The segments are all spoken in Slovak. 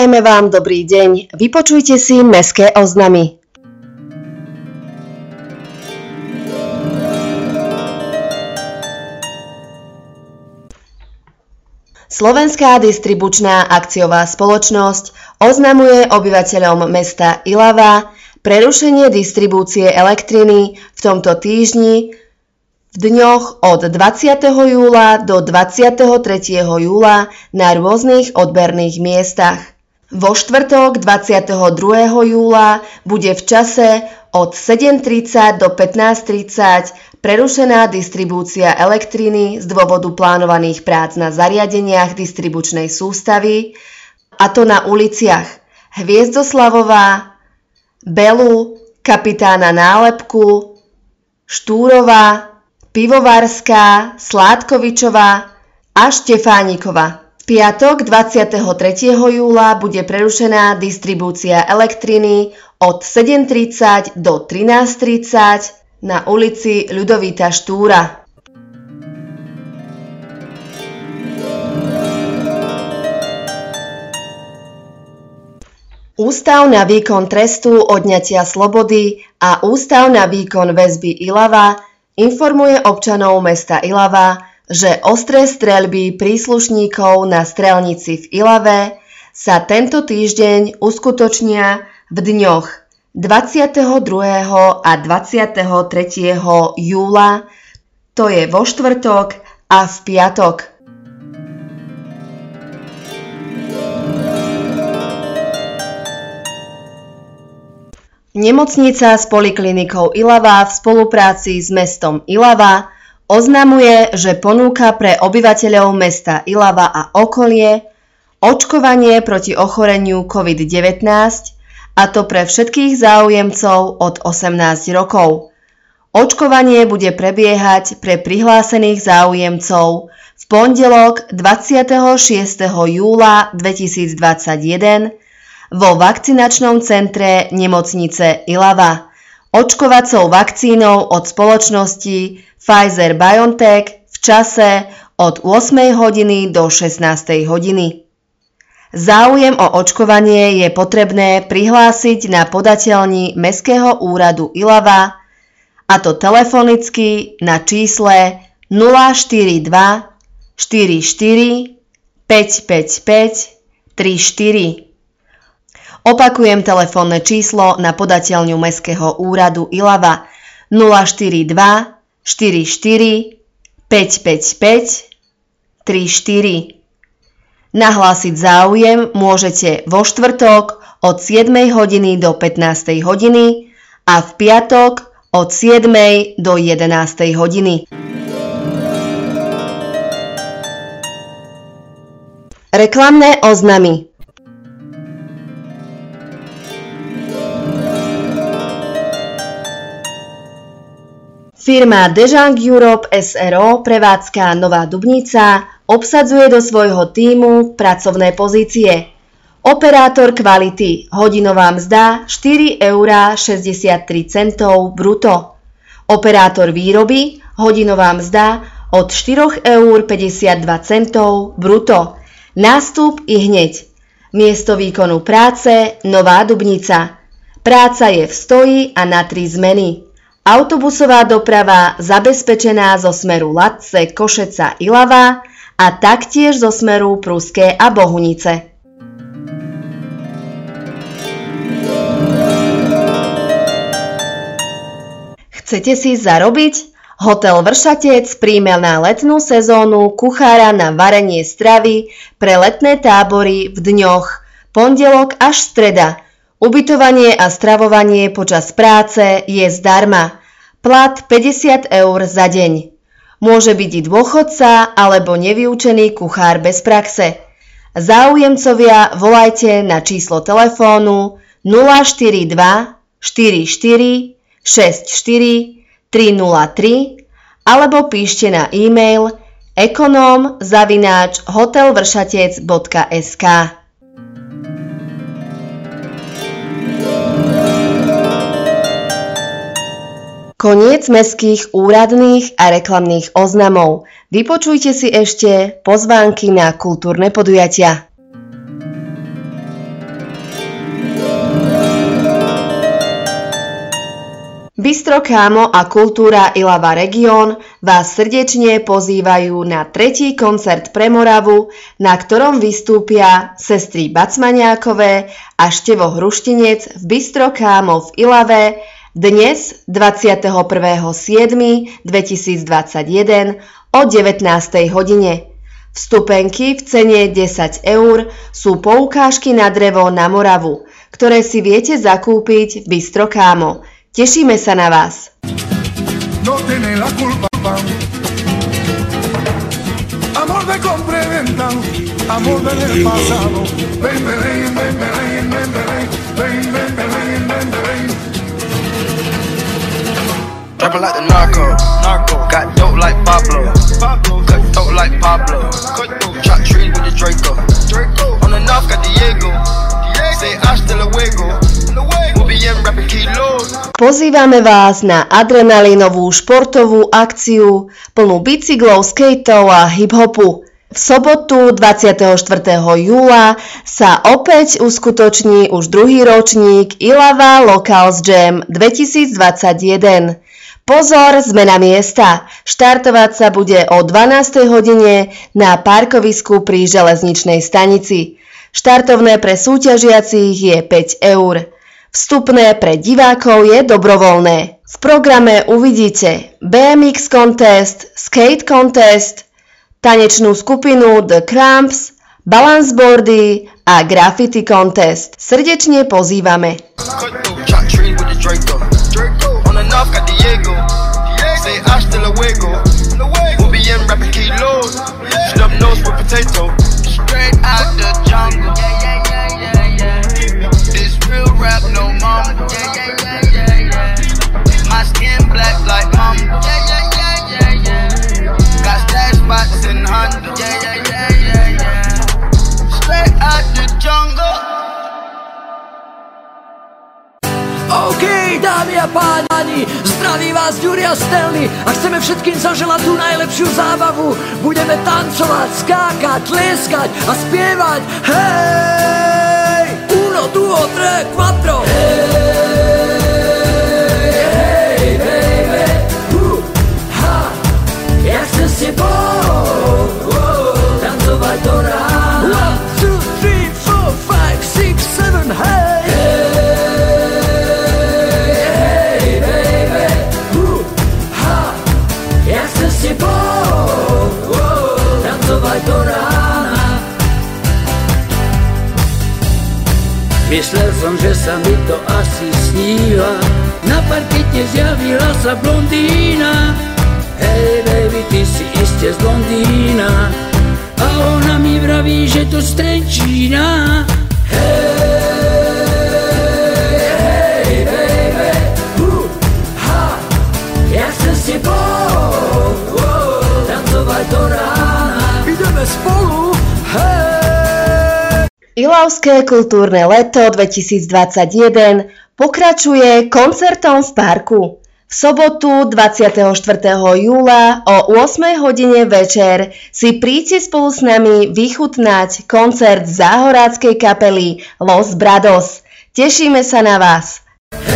Prajeme vám dobrý deň, vypočujte si mestské oznamy. Slovenská distribučná akciová spoločnosť oznamuje obyvateľom mesta Ilava prerušenie distribúcie elektriny v tomto týždni v dňoch od 20. júla do 23. júla na rôznych odberných miestach. Vo štvrtok 22. júla bude v čase od 7:30 do 15:30 prerušená distribúcia elektriny z dôvodu plánovaných prác na zariadeniach distribučnej sústavy, a to na uliciach Hviezdoslavová, Belu, Kapitána Nálepku, Štúrova, Pivovárska, Sládkovičová a Štefánikova. V piatok 23. júla bude prerušená distribúcia elektriny od 7:30 do 13:30 na ulici Ľudovíta Štúra. Ústav na výkon trestu odňatia slobody a Ústav na výkon väzby Ilava informuje občanov mesta Ilava, že ostré streľby príslušníkov na strelnici v Ilave sa tento týždeň uskutočnia v dňoch 22. a 23. júla, to je vo štvrtok a v piatok. Nemocnica s poliklinikou Ilava v spolupráci s mestom Ilava oznamuje, že ponúka pre obyvateľov mesta Ilava a okolie očkovanie proti ochoreniu COVID-19, a to pre všetkých záujemcov od 18 rokov. Očkovanie bude prebiehať pre prihlásených záujemcov v pondelok 26. júla 2021 vo vakcinačnom centre nemocnice Ilava očkovacou vakcínou od spoločnosti Pfizer-BioNTech v čase od 8 hodiny do 16 hodiny. Záujem o očkovanie je potrebné prihlásiť na podateľni Mestského úradu Ilava, a to telefonicky na čísle 042 44 555 34. Opakujem telefónne číslo na podateľňu Mestského úradu Ilava 042 44 555 34. Nahlásiť záujem môžete vo štvrtok od 7 hodiny do 15 hodiny a v piatok od 7 do 11 hodiny. Reklamné oznamy. Firma Dejang Europe SRO prevádzka Nová Dubnica obsadzuje do svojho tímu pracovné pozície. Operátor kvality, hodinová mzda 4,63 € bruto. Operátor výroby, hodinová mzda od 4,52 € bruto. Nástup i hneď. Miesto výkonu práce Nová Dubnica. Práca je v stoji a na 3 zmeny. Autobusová doprava zabezpečená zo smeru Latce, Košeca, Ilava a taktiež zo smeru Pruské a Bohunice. Chcete si zarobiť? Hotel Vršatec príjme na letnú sezónu kuchára na varenie stravy pre letné tábory v dňoch pondelok až streda. Ubytovanie a stravovanie počas práce je zdarma. Plat 50 € za deň. Môže byť i dôchodca alebo nevyučený kuchár bez praxe. Záujemcovia volajte na číslo telefónu 042 44 64 303 alebo píšte na e-mail ekonom@hotelvršatec.sk. Koniec mestských úradných a reklamných oznamov. Vypočujte si ešte pozvánky na kultúrne podujatia. Bistro Kámo a Kultúra Ilava Region vás srdečne pozývajú na 3. koncert pre Moravu, na ktorom vystúpia sestry Bacmaniákové a Števo Hruštinec v Bistro Kámo v Ilave dnes 21.7.2021 o 19. hodine. Vstupenky v cene 10 € sú poukážky na drevo na Moravu, ktoré si viete zakúpiť v Bistro Kámo. Tešíme sa na vás. No tiene la culpa. Amor de compra y venta, amor del pasado. Ven, ven, ven, ven, ven, ven, ven, ven, ven, ven, ven. Rapping like the narco, got dope like Pablo, cut dope like Pablo, chop trees with the Draco, on the north got Diego, say hasta luego, we'll be in rapping kilos. Pozývame vás na adrenalínovú športovú akciu plnú bicyklov, skateov a hip-hopu. V sobotu 24. júla sa opäť uskutoční už druhý ročník Ilava Locals Jam 2021. Pozor, zmena miesta. Štartovať sa bude o 12. hodine na parkovisku pri železničnej stanici. Štartovné pre súťažiacich je 5 €. Vstupné pre divákov je dobrovoľné. V programe uvidíte BMX contest, skate contest, tanečnú skupinu The Cramps, balanceboardy a graffiti contest. Srdečne pozývame. Straight out the jungle. This real rap, no mama. My skin black like mama. Got stash spots in Honda. Straight out the jungle. OK, dámy a páni, zdraví vás Ďuria Stelny a chceme všetkým zaželať tú najlepšiu zábavu. Budeme tancovať, skákať, tlieskať a spievať. Hej! Uno, duo, tre, quattro. Hej, baby. Ha! Ja chcem s tebou tancovať do rána. 1, 2, 3, 4, 5, 6, 7, hej! Do rána. Myslel som, že sa mi to asi sníva, na parkete zjavila sa blondína. Hej baby, ty si iste z Londýna, a ona mi vraví, že to z Trenčína. Hej baby, ha, ja chcem s tebou tancovať do rána. Spolu, hej! Ilavské kultúrne leto 2021 pokračuje koncertom v parku. V sobotu 24. júla o 8 hodine večer si príďte spolu s nami vychutnať koncert záhoráckej kapely Los Brados. Tešíme sa na vás.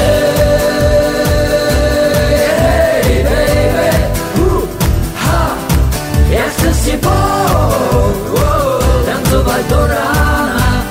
Do rána.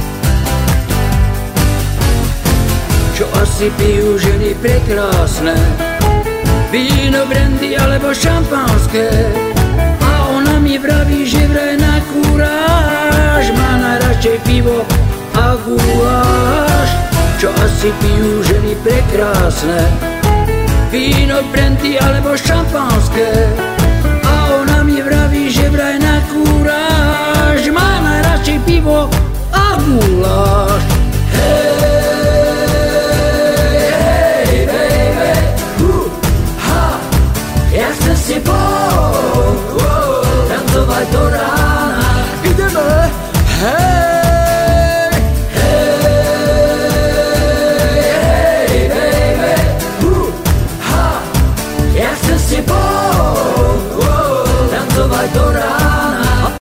Čo asi pijú ženy prekrásne, víno, brandy alebo šampanské, a ona mi vraví, že vraj na kúráž má najradšej pivo a guláš. Čo asi pijú ženy prekrásne, víno, brandy alebo šampanské, a ona mi vraví, že vraj na kúráž má najradšej pivo a guláš. Hej, baby, ha, ja chcem s tebou tancovať do rána. Ideme, hej.